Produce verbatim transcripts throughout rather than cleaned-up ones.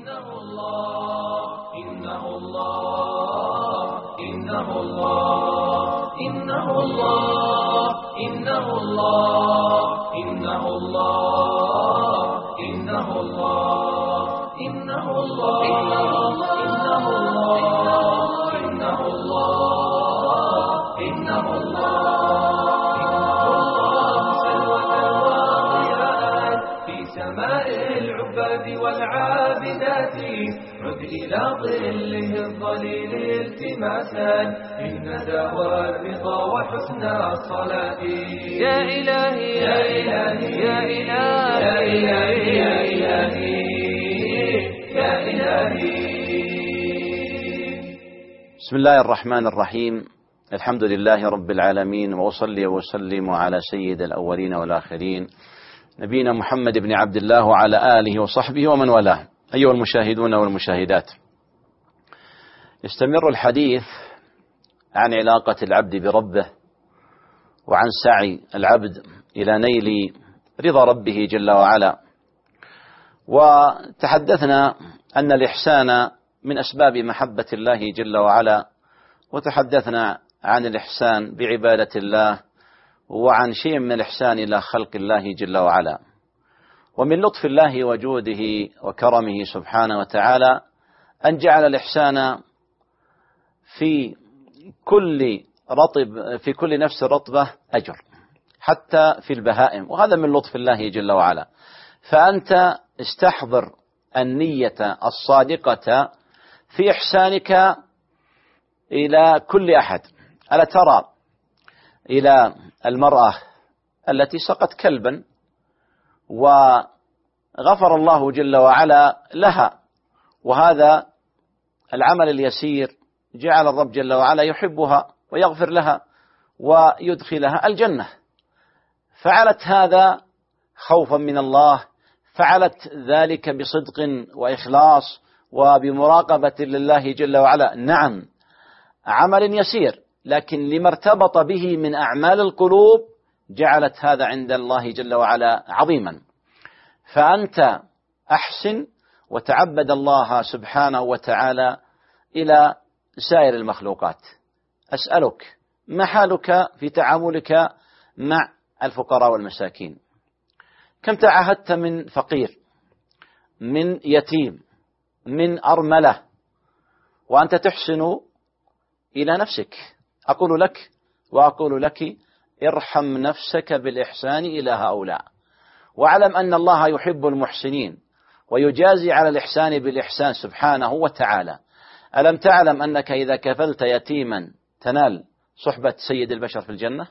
إنه الله إنه الله إنه الله إنه الله إنه الله إنه الله إنه الله إنه الله إنه الله إنه الله إنه الله سلوة وضياء في سماء العباد والعابدات عد إلى ظله الظليل التماسا للندى والرضا وحسن الصلاة يا إلهي يا إلهي يا إلهي يا إلهي يا إلهي يا إلهي. بسم الله الرحمن الرحيم. الحمد لله رب العالمين، وأصلي وسلم على سيد الأولين والآخرين نبينا محمد بن عبد الله وعلى آله وصحبه ومن والاه. أيها المشاهدون والمشاهدات، يستمر الحديث عن علاقة العبد بربه وعن سعي العبد إلى نيل رضا ربه جل وعلا، وتحدثنا أن الإحسان من أسباب محبة الله جل وعلا، وتحدثنا عن الإحسان بعبادة الله، وعن شيء من الإحسان إلى خلق الله جل وعلا. ومن لطف الله وجوده وكرمه سبحانه وتعالى أن جعل الإحسان في كل رطب في كل نفس رطبة أجر، حتى في البهائم، وهذا من لطف الله جل وعلا. فأنت استحضر النية الصادقة في إحسانك إلى كل أحد. ألا ترى إلى المرأة التي سقت كلبا وغفر الله جل وعلا لها، وهذا العمل اليسير جعل الرب جل وعلا يحبها ويغفر لها ويدخلها الجنة. فعلت هذا خوفا من الله، فعلت ذلك بصدق وإخلاص وبمراقبة لله جل وعلا. نعم، عمل يسير، لكن لما ارتبط به من أعمال القلوب جعلت هذا عند الله جل وعلا عظيما. فأنت أحسن وتعبد الله سبحانه وتعالى إلى سائر المخلوقات. أسألك، ما حالك في تعاملك مع الفقراء والمساكين؟ كم تعاهدت من فقير، من يتيم، من أرملة، وأنت تحسن إلى نفسك؟ أقول لك وأقول لك ارحم نفسك بالإحسان إلى هؤلاء، واعلم أن الله يحب المحسنين ويجازي على الإحسان بالإحسان سبحانه وتعالى. ألم تعلم أنك إذا كفلت يتيما تنال صحبة سيد البشر في الجنة؟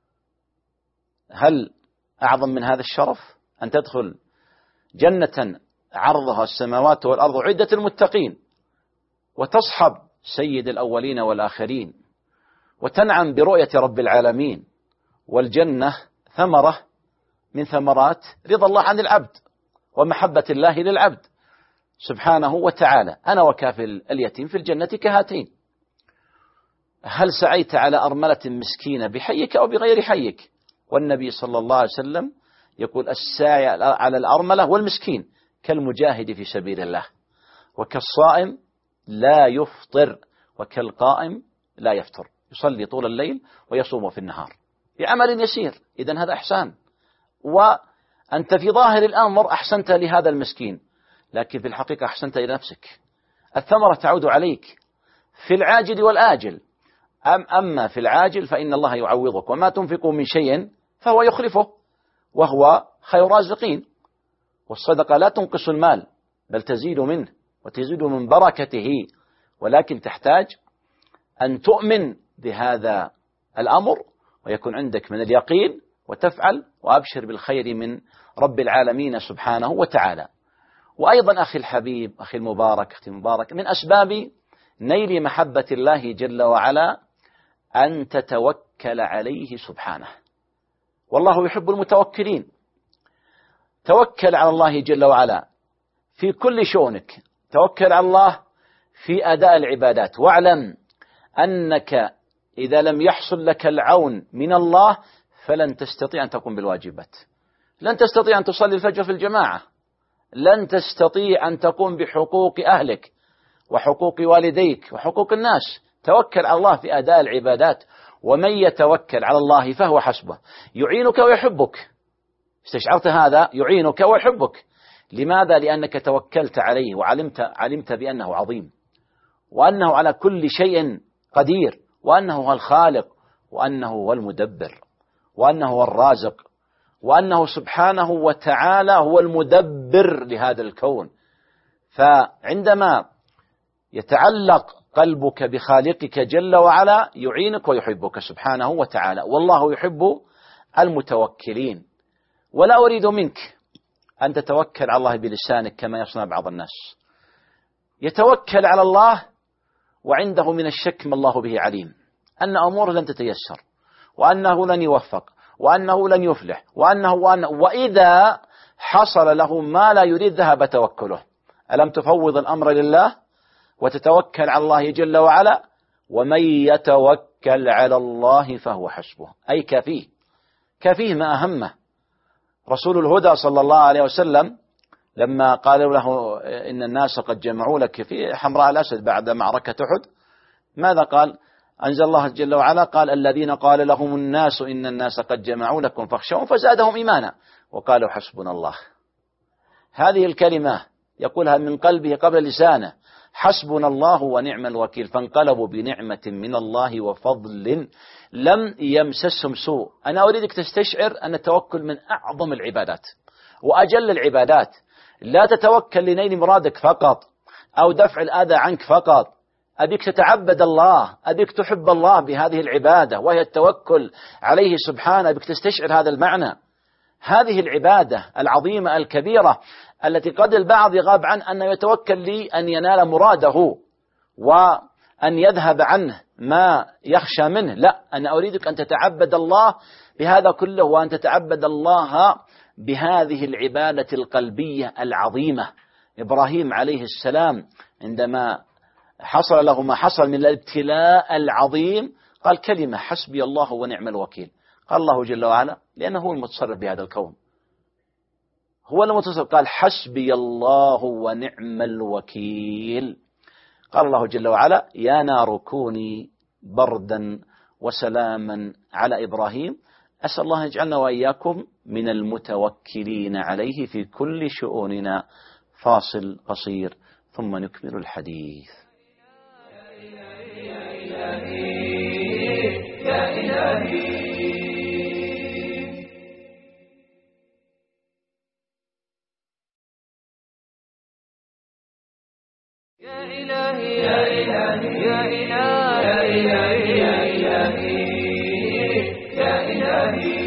هل أعظم من هذا الشرف أن تدخل جنة عرضها السماوات والأرض عدة المتقين، وتصحب سيد الأولين والآخرين، وتنعم برؤية رب العالمين، والجنة ثمرة من ثمرات رضا الله عن العبد ومحبة الله للعبد سبحانه وتعالى. أنا وكافل اليتيم في الجنة كهاتين. هل سعيت على أرملة مسكينة بحيك أو بغير حيك؟ والنبي صلى الله عليه وسلم يقول الساعي على الأرملة والمسكين كالمجاهد في سبيل الله، وكالصائم لا يفطر، وكالقائم لا يفطر، يصلي طول الليل ويصوم في النهار بعمل يسير. إذن هذا إحسان. وأنت في ظاهر الأمر أحسنت لهذا المسكين، لكن في الحقيقة أحسنت إلى نفسك. الثمرة تعود عليك في العاجل والآجل. أم أما في العاجل فإن الله يعوضك، وما تنفقوا من شيء فهو يخلفه وهو خير رازقين. والصدقة لا تنقص المال بل تزيد منه وتزيد من بركته، ولكن تحتاج أن تؤمن بهذا الأمر ويكون عندك من اليقين وتفعل، وأبشر بالخير من رب العالمين سبحانه وتعالى. وأيضا أخي الحبيب، أخي المبارك، أختي المبارك، من أسباب نيل محبة الله جل وعلا أن تتوكل عليه سبحانه، والله يحب المتوكلين. توكل على الله جل وعلا في كل شؤونك، توكل على الله في أداء العبادات، واعلم أنك إذا لم يحصل لك العون من الله فلن تستطيع أن تقوم بالواجبات. لن تستطيع أن تصلي الفجر في الجماعة، لن تستطيع أن تقوم بحقوق أهلك وحقوق والديك وحقوق الناس. توكل على الله في أداء العبادات، ومن يتوكل على الله فهو حسبه. يعينك ويحبك، استشعرت هذا؟ يعينك ويحبك. لماذا؟ لأنك توكلت عليه وعلمت علمت بأنه عظيم، وأنه على كل شيء قدير، وأنه هو الخالق، وأنه هو المدبر، وأنه هو الرازق، وأنه سبحانه وتعالى هو المدبر لهذا الكون. فعندما يتعلق قلبك بخالقك جل وعلا يعينك ويحبك سبحانه وتعالى، والله يحب المتوكلين. ولا أريد منك أن تتوكل على الله بلسانك كما يصنع بعض الناس، يتوكل على الله وعنده من الشك ما الله به عليم، أن أموره لن تتيسر، وأنه لن يوفق، وأنه لن يفلح، وأنه وأنه وإذا حصل له ما لا يريد ذهب توكله. ألم تفوض الأمر لله وتتوكل على الله جل وعلا؟ ومن يتوكل على الله فهو حسبه، أي كفيه، كفيه ما أهمه. رسول الهدى صلى الله عليه وسلم لما قالوا له إن الناس قد جمعوا لك في حمراء الأسد بعد معركة أحد، ماذا قال؟ أنزل الله جل وعلا قال الذين قال لهم الناس إن الناس قد جمعوا لكم فاخشوهم فزادهم إيمانا وقالوا حسبنا الله. هذه الكلمة يقولها من قلبه قبل لسانه، حسبنا الله ونعم الوكيل. فانقلبوا بنعمة من الله وفضل لم يمسسهم سوء. أنا أريدك تستشعر أن التوكل من أعظم العبادات وأجل العبادات. لا تتوكل لنيل مرادك فقط أو دفع الأذى عنك فقط، أبيك تتعبد الله، أبيك تحب الله بهذه العبادة وهي التوكل عليه سبحانه، أبيك تستشعر هذا المعنى. هذه العبادة العظيمة الكبيرة التي قد البعض يغاب عن أنه يتوكل لأن ينال مراده وأن يذهب عنه ما يخشى منه. لا، أنا أريدك أن تتعبد الله بهذا كله، وأن تتعبد الله بهذه العبادة القلبية العظيمة. إبراهيم عليه السلام عندما حصل له ما حصل من الابتلاء العظيم قال كلمة حسبي الله ونعم الوكيل. قال الله جل وعلا لأنه هو المتصرف بهذا الكون، هو المتصرف، قال حسبي الله ونعم الوكيل. قال الله جل وعلا يا نار كوني بردا وسلاما على إبراهيم. أسأل الله يجعلنا وإياكم من المتوكلين عليه في كل شؤوننا. فاصل قصير ثم نكمل الحديث. يا إلهي يا إلهي يا إلهي يا إلهي يا إلهي يا إلهي يا إلهي.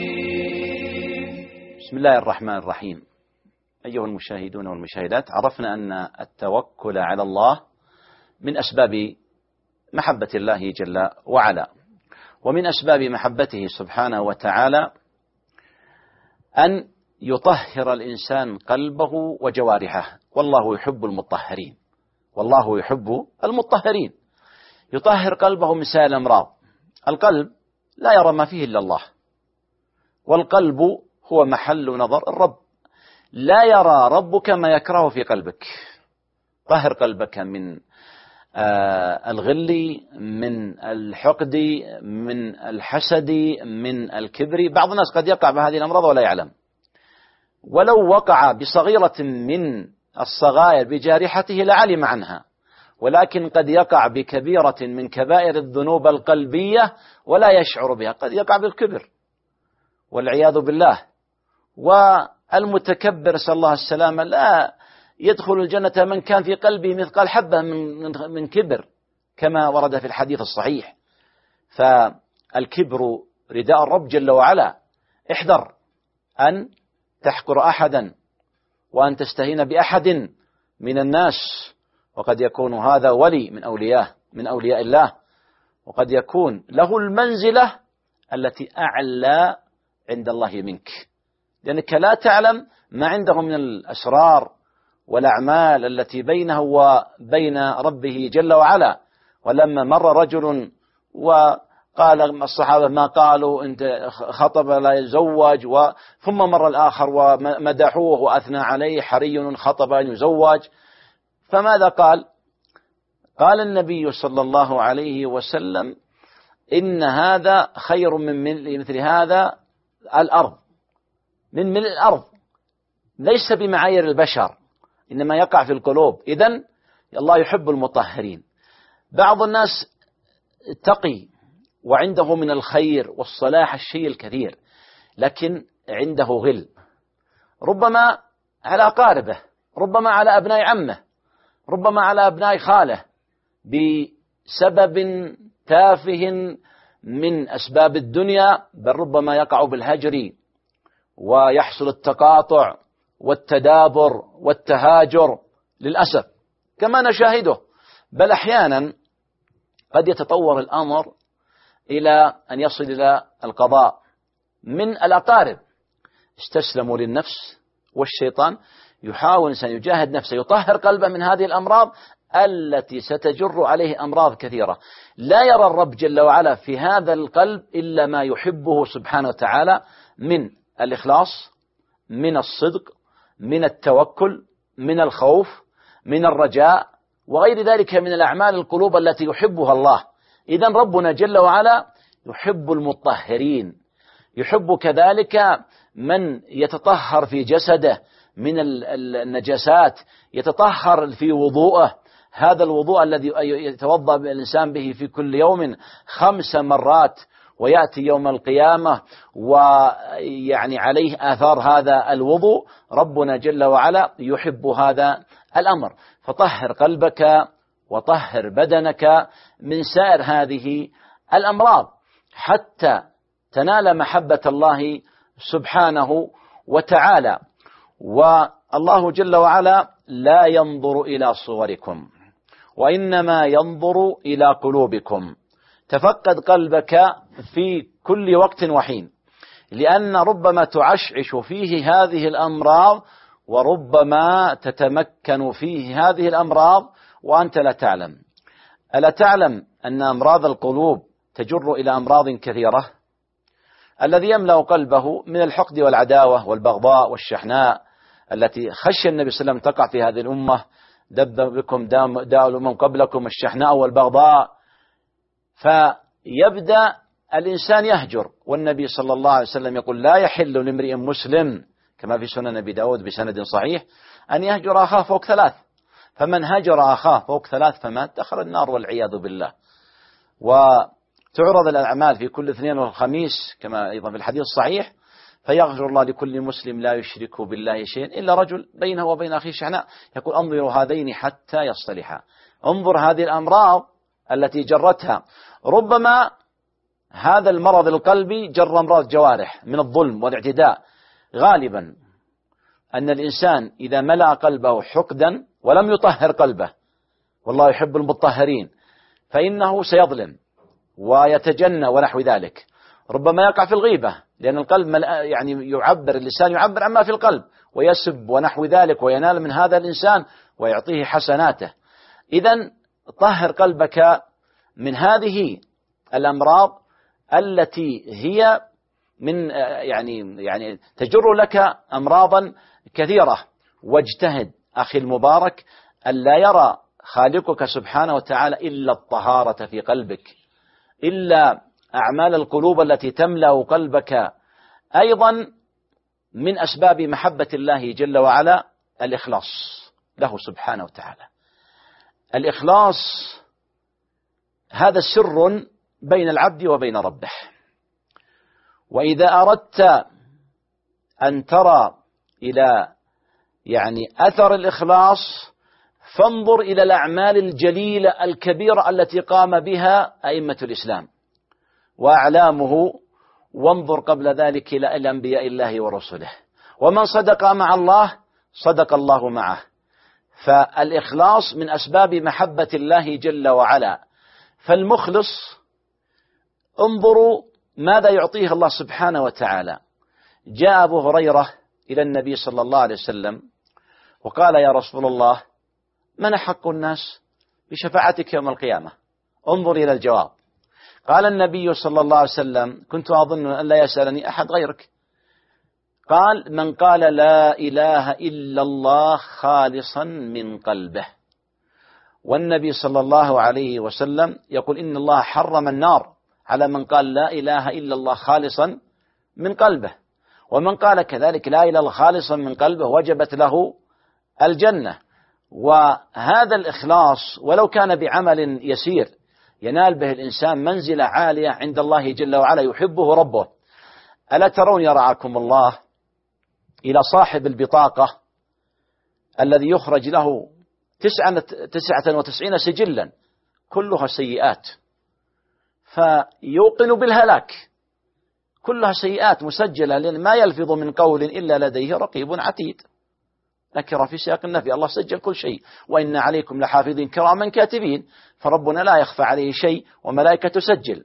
بسم الله الرحمن الرحيم. أيها المشاهدون والمشاهدات، عرفنا أن التوكل على الله من أسباب محبة الله جل وعلا، ومن أسباب محبته سبحانه وتعالى أن يطهر الإنسان قلبه وجوارحه، والله يحب المطهرين، والله يحب المطهرين. يطهر قلبه من سائر الأمراض. القلب لا يرى ما فيه إلا الله، والقلب هو محل نظر الرب. لا يرى ربك ما يكره في قلبك. طهر قلبك من آه الغل، من الحقد، من الحسد، من الكبر. بعض الناس قد يقع بهذه الأمراض ولا يعلم، ولو وقع بصغيرة من الصغائر بجارحته لعلم عنها، ولكن قد يقع بكبيرة من كبائر الذنوب القلبية ولا يشعر بها. قد يقع بالكبر والعياذ بالله. والمتكبر صلى الله السلامة لا يدخل الجنة من كان في قلبه مثقال حبة من, من كبر، كما ورد في الحديث الصحيح. فالكبر رداء الرب جل وعلا. احذر أن تحقر أحدا وأن تستهين بأحد من الناس، وقد يكون هذا ولي من أولياء من أولياء الله، وقد يكون له المنزلة التي أعلى عند الله منك، لأنك لا تعلم ما عنده من الأسرار والأعمال التي بينه وبين ربه جل وعلا. ولما مر رجل قال الصحابة ما قالوا أنت خطب لا يزوج، ثم مر الآخر ومدحوه وأثنى عليه حري خطب أن يزوج. فماذا قال؟ قال النبي صلى الله عليه وسلم إن هذا خير من مثل هذا الأرض، من ملء الأرض، ليس بمعايير البشر، إنما يقع في القلوب. إذن الله يحب المطهرين. بعض الناس تقي وعنده من الخير والصلاح الشيء الكثير، لكن عنده غل، ربما على أقاربه، ربما على أبناء عمه، ربما على أبناء خاله، بسبب تافه من أسباب الدنيا، بل ربما يقع بالهجر ويحصل التقاطع والتدابر والتهاجر للأسف كما نشاهده. بل أحيانا قد يتطور الأمر إلى أن يصل إلى القضاء من الأقارب، استسلموا للنفس والشيطان، يحاول أن يجاهد نفسه يطهر قلبه من هذه الأمراض التي ستجر عليه أمراض كثيرة. لا يرى الرب جل وعلا في هذا القلب إلا ما يحبه سبحانه وتعالى من الإخلاص، من الصدق، من التوكل، من الخوف، من الرجاء، وغير ذلك من الأعمال القلوب التي يحبها الله. إذن ربنا جل وعلا يحب المطهرين، يحب كذلك من يتطهر في جسده من النجاسات، يتطهر في وضوءه، هذا الوضوء الذي يتوضأ الإنسان به في كل يوم خمس مرات، ويأتي يوم القيامة ويعني عليه آثار هذا الوضوء. ربنا جل وعلا يحب هذا الأمر. فطهر قلبك وطهر بدنك من سائر هذه الأمراض حتى تنال محبة الله سبحانه وتعالى. والله جل وعلا لا ينظر إلى صوركم وإنما ينظر إلى قلوبكم. تفقد قلبك في كل وقت وحين، لأن ربما تعشعش فيه هذه الأمراض، وربما تتمكن فيه هذه الأمراض وأنت لا تعلم. ألا تعلم أن أمراض القلوب تجر إلى أمراض كثيرة؟ الذي يملأ قلبه من الحقد والعداوة والبغضاء والشحناء التي خشي النبي صلى الله عليه وسلم تقع في هذه الأمة، دب بكم داء الأمم قبلكم الشحناء والبغضاء. فيبدأ الإنسان يهجر، والنبي صلى الله عليه وسلم يقول لا يحل لامرئ مسلم كما في سنن أبي داود بسند صحيح أن يهجر أخاه فوق ثلاث، فمن هجر أخاه فوق ثلاث فمات دخل النار والعياذ بالله. وتعرض الأعمال في كل اثنين والخميس كما أيضا في الحديث الصحيح، فيغفر الله لكل مسلم لا يشرك بالله شيئا إلا رجل بينه وبين أخيه شحناء، يقول انظروا هذين حتى يصطلحا. انظر هذه الأمراض التي جرتها، ربما هذا المرض القلبي جر أمراض جوارح من الظلم والاعتداء. غالبا أن الإنسان إذا ملأ قلبه حقدا ولم يطهر قلبه، والله يحب المطهرين، فإنه سيظلم ويتجنى ونحو ذلك. ربما يقع في الغيبة، لأن القلب يعني يعبر، اللسان يعبر عما في القلب، ويسب ونحو ذلك، وينال من هذا الإنسان ويعطيه حسناته. إذن طهر قلبك من هذه الأمراض التي هي من يعني يعني تجر لك أمراضا كثيرة. واجتهد أخي المبارك ألا يرى خالقك سبحانه وتعالى إلا الطهارة في قلبك، إلا أعمال القلوب التي تملأ قلبك. أيضا من أسباب محبة الله جل وعلا الإخلاص له سبحانه وتعالى. الإخلاص هذا سر بين العبد وبين ربه. وإذا أردت أن ترى إلى يعني أثر الإخلاص فانظر إلى الأعمال الجليلة الكبيرة التي قام بها أئمة الإسلام وأعلامه، وانظر قبل ذلك إلى أنبياء الله ورسله. ومن صدق مع الله صدق الله معه. فالإخلاص من أسباب محبة الله جل وعلا. فالمخلص انظروا ماذا يعطيه الله سبحانه وتعالى. جاء أبو هريرة إلى النبي صلى الله عليه وسلم وقال يا رسول الله من حق الناس بشفاعتك يوم القيامة؟ انظر إلى الجواب. قال النبي صلى الله عليه وسلم: كنت أظن أن لا يسألني أحد غيرك. قال: من قال لا إله إلا الله خالصا من قلبه. والنبي صلى الله عليه وسلم يقول: إن الله حرم النار على من قال لا إله إلا الله خالصا من قلبه، ومن قال كذلك لا إله إلا الله خالصا من قلبه وجبت له الجنة. وهذا الإخلاص ولو كان بعمل يسير ينال به الإنسان منزلة عالية عند الله جل وعلا يحبه ربه. ألا ترون يرعاكم الله إلى صاحب البطاقة الذي يخرج له تسعة وتسعين سجلا كلها سيئات، فيوقن بالهلاك، كلها سيئات مسجلة، لأن ما يلفظ من قول إلا لديه رقيب عتيد. نكر في سياق النفي، الله سجل كل شيء، وإن عليكم لحافظين كراما كاتبين، فربنا لا يخفى عليه شيء وملائكة تسجل.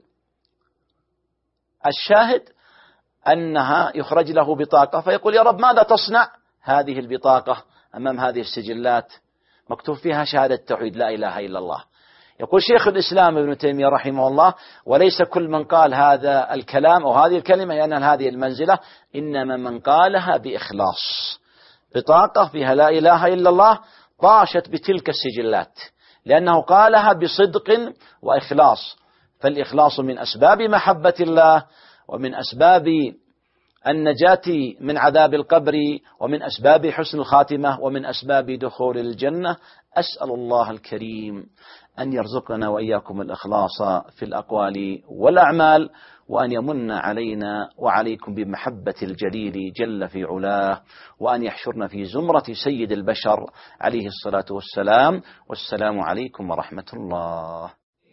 الشاهد أنها يخرج له بطاقة فيقول: يا رب ماذا تصنع؟ هذه البطاقة أمام هذه السجلات مكتوب فيها شهادة التوحيد لا إله إلا الله. يقول شيخ الإسلام ابن تيمية رحمه الله: وليس كل من قال هذا الكلام أو هذه الكلمة ينال هذه المنزلة، إنما من قالها بإخلاص. بطاقة فيها لا إله إلا الله طاشت بتلك السجلات لأنه قالها بصدق وإخلاص. فالإخلاص من أسباب محبة الله، ومن أسباب النجاة من عذاب القبر، ومن أسباب حسن الخاتمة، ومن أسباب دخول الجنة. أسأل الله الكريم أن يرزقنا وإياكم الإخلاص في الأقوال والأعمال، وأن يمن علينا وعليكم بمحبة الجليل جل في علاه، وأن يحشرنا في زمرة سيد البشر عليه الصلاة والسلام. والسلام عليكم ورحمة الله.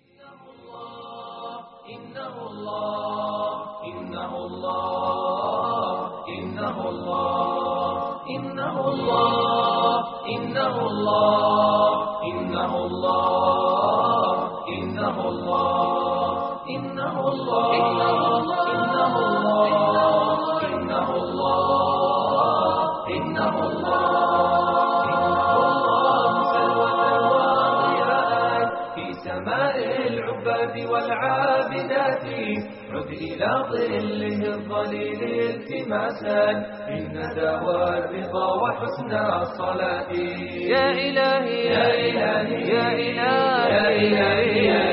إنه الله إنه الله إنه الله إنه الله إنه الله إنه الله إنه الله إنه الله إنه الله إنه الله إنه الله سلوة وضياء في سماء العباد والعابدات، عد إلى ظله الظليل التماسا بالندى والرضا وحسن الصلاة. يا إلهي يا إلهي يا إلهي يا إلهي